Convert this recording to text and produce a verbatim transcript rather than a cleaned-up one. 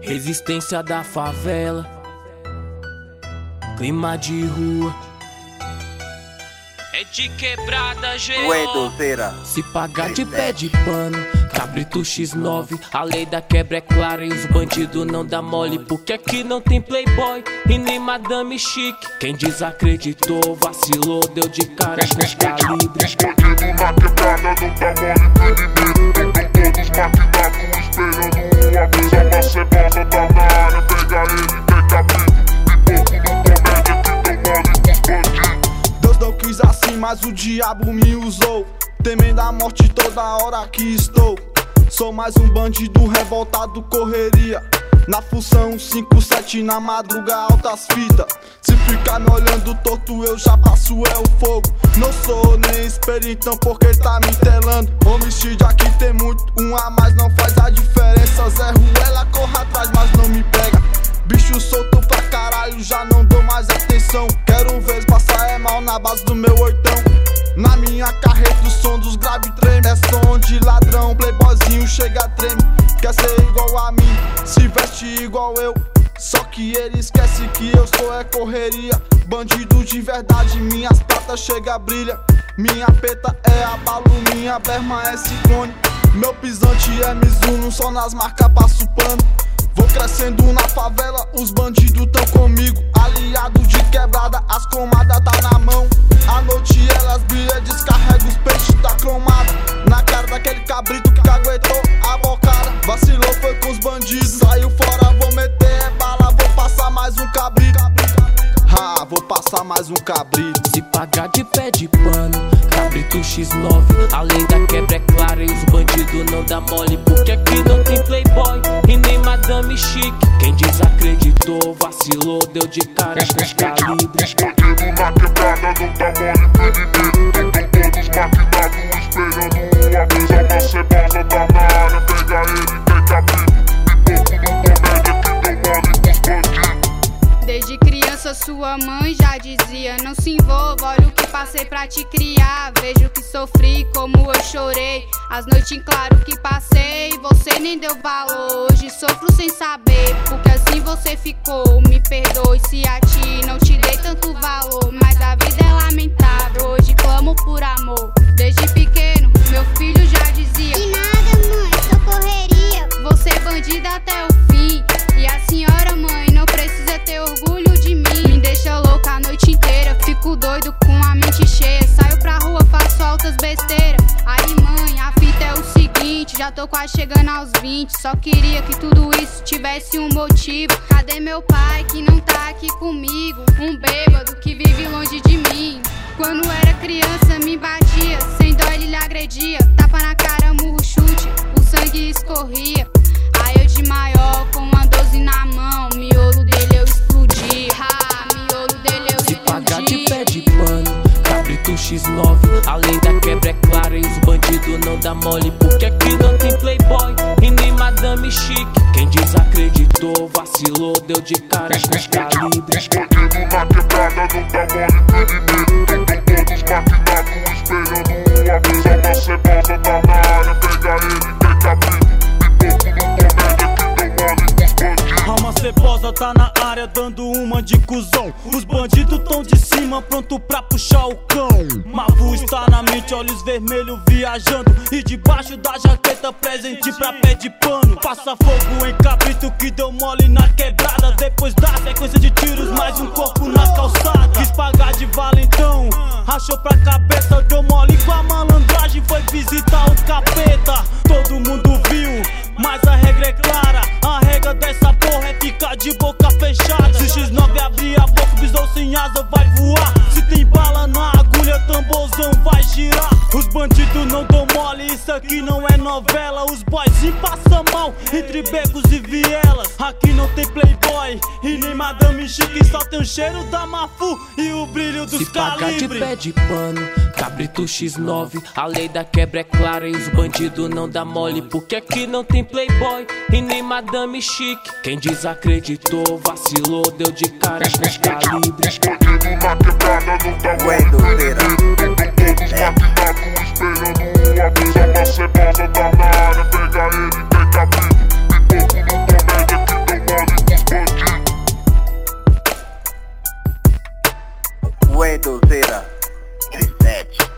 Resistência da favela, clima de rua, é de quebrada, G O. Se pagar de pé de pano, cabrito xis nove. A lei da quebra é clara e os bandidos não dá mole, porque aqui não tem playboy e nem madame chique. Quem desacreditou, vacilou, deu de cara com os calibres. Bandido na quebrada não dá mole pro inimigo. Tão todos maquinados esperando uma visão da cebosa. Tá na área, pega ele, tem cabrito. Deus não quis assim, mas o diabo me usou, temendo a morte toda hora que estou. Sou mais um bandido revoltado, correria na função cinco sete, na madruga altas fitas. Se ficar me olhando torto eu já passo é o fogo. Não sou nem espelho então porque tá me telando. Homicídio aqui tem muito, um a mais não faz a diferença. Zé Ruela corre atrás mas não me pega. Bicho solto pra caralho, já não dou mais atenção. Quero ver passar é mal na base do meu oitão. Na minha carreta o som dos grave treme. É som de ladrão, playboyzinho chega treme. Quer ser igual a mim, se veste igual eu. Só que ele esquece que eu sou é correria. Bandido de verdade, minhas pratas chega brilha. Minha peta é abalo, minha berma é ciclone. Meu pisante é Mizuno, só nas marcas passo pano. Vou crescendo na favela, os bandidos tão comigo. Aliado de quebrada, as cromadas tá na mão. À noite elas brilham, descarrega os peixes da cromada. Na cara daquele cabrito que caguetou a bocada. Vacilou, foi com os bandidos, saiu fora, vou meter é bala. Vou passar mais um cabrito. Ah, vou passar mais um cabrito. Se pagar de pé de pano, cabrito xis nove. A lei da quebra é clara e os bandidos não dá mole, porque aqui não tem playboy e nem madame chique. Quem desacreditou, vacilou, deu de cara com os calibres. Bandido na quebrada não dá mole pro inimigo. Tão todos maquinados esperando uma visão da cebosa. Tá na área, pega ele, tem cabrito. Desde criança sua mãe já dizia: não se envolva, olha o que passei pra te criar. Vejo que sofri, como eu chorei, as noites em claro que passei. Você nem deu valor, hoje sofro sem saber, porque assim você ficou. Me perdoe se a ti não te dei tanto valor, mas a vida é lamentável, hoje clamo por amor. Desde pequeno, meu filho já dizia: de nada mãe, sou correria. Você é bandida até o fim, e a senhora mãe não precisa ter orgulho de mim. Me deixa louca a noite inteira, fico doido com a mente cheia. Saio pra rua, faço altas besteiras. Aí mãe, a fita é o seguinte, já tô quase chegando aos vinte. Só queria que tudo isso tivesse um motivo. Cadê meu pai que não tá aqui comigo? Um bêbado que vive longe de mim. Quando era criança me batia, sem dó ele lhe agredia. Tapa na cara, murro, chute, o sangue escorria. Aí eu de maior, com uma doze na mão, miolo dele eu explodi. Ah, miolo dele eu explodi. Se pagar de pé de pano, cabrito xis nove. A lei da quebra é clara e os bandidos não dá mole, porque aqui não tem playboy e nem madame chique. Quem desacreditou, vacilou, deu de cara com os calibres. Bandido na quebrada não dá mole pro inimigo. Tão todos maquinados esperando uma visão da cebosa. Tá na área, pega ele, tem cabrito. Alma cebosa tá na área dando uma de cuzão. Os bandidos tão de cima, pronto pra puxar o cão. Mavu está na mente, olhos vermelhos viajando, e debaixo da jaqueta presente pra pé de pano. Passa fogo em cabrito que deu mole na quebrada. Depois da sequência de tiros, mais um corpo na calçada. Quis pagar de valentão, rachou pra cabeça. Deu mole com a malandragem, foi visitar o capeta. Todo mundo viu, mas a regra é clara. A regra dessa porra é ficar de boca fechada. Se xis nove abrir a boca, o bisou sem asa vai voar. Se tem bala na agulha, tamborzão vai girar. Os bandidos não dão mole, isso aqui não é novela. Os boyzinhos passam mal entre becos e vielas. Aqui não tem playboy e nem madame chique, só tem o cheiro da Mafu e o brilho dos calibres. Se pagar de pé de pano, cabrito xis nove. A lei da quebra é clara e os bandidos não dá mole, porque aqui não tem playboy e nem madame chique. Quem desacreditou, vacilou, deu de cara com os calibres. Bandido na quebrada não dá mole pro inimigo. Tão todos maquinados esperando uma visão da cebosa. Tá na área, pega ele, tem cabrito. doceira. trinta e sete